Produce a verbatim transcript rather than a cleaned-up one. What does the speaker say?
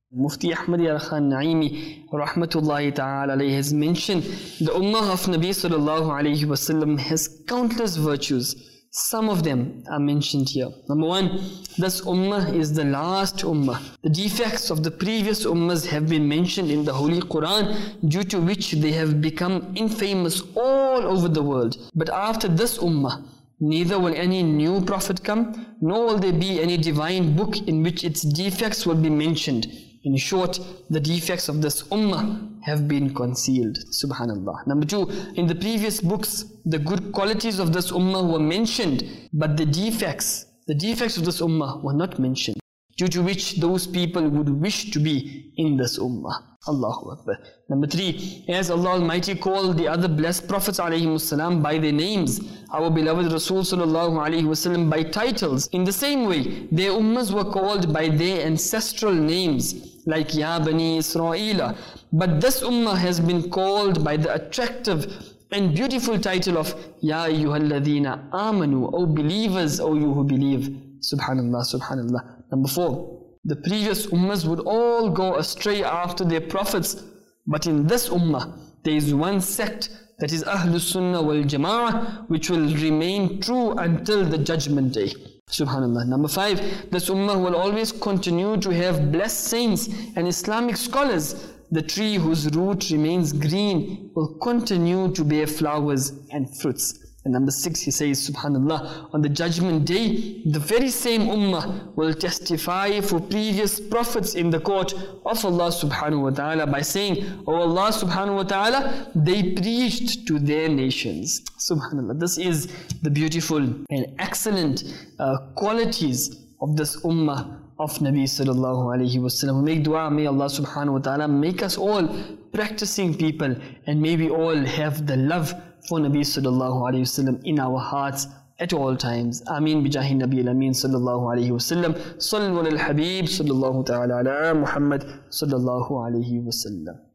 Mufti Ahmad Yar Khan Naimi Rahmatullahi Ta'ala alayhi has mentioned the Ummah of Nabi Sallallahu Alaihi Wasallam has countless virtues. Some of them are mentioned here. Number one, this Ummah is the last Ummah. The defects of the previous Ummahs have been mentioned in the Holy Quran, due to which they have become infamous all over the world. But after this Ummah, neither will any new prophet come, nor will there be any divine book in which its defects will be mentioned. In short, the defects of this ummah have been concealed. Subhanallah. Number two, in the previous books, the good qualities of this ummah were mentioned, but the defects, the defects of this ummah were not mentioned, due to which those people would wish to be in this ummah. Allahu Akbar. Number three, as Allah Almighty called the other blessed prophets alayhimussalam by their names, our beloved Rasul sallallahu alayhi wasallam by titles, in the same way, their ummahs were called by their ancestral names, like Ya Bani Isra'ila. But this ummah has been called by the attractive and beautiful title of Ya ayyuhalladhina amanu, O believers, O you who believe. Subhanallah, subhanallah. Number four, the previous ummahs would all go astray after their prophets, but in this ummah there is one sect, that is Ahlus Sunnah wal Jama'ah, which will remain true until the judgment day. Subhanallah. Number five, this ummah will always continue to have blessed saints and Islamic scholars. The tree whose root remains green will continue to bear flowers and fruits. And number six, he says, subhanallah, on the judgment day, the very same ummah will testify for previous prophets in the court of Allah subhanahu wa ta'ala by saying, Oh Allah subhanahu wa ta'ala, they preached to their nations. Subhanallah. This is the beautiful and excellent uh, qualities of this ummah of Nabi sallallahu alayhi wasallam. Make dua, may Allah subhanahu wa ta'ala make us all practicing people, and may we all have the love for Nabi sallallahu alayhi wasallam in our hearts at all times. Ameen bijahi Nabi al-Amin sallallahu alayhi wasallam. Sallu ala al-Habib sallallahu ta'ala ala Muhammad sallallahu alayhi wasallam.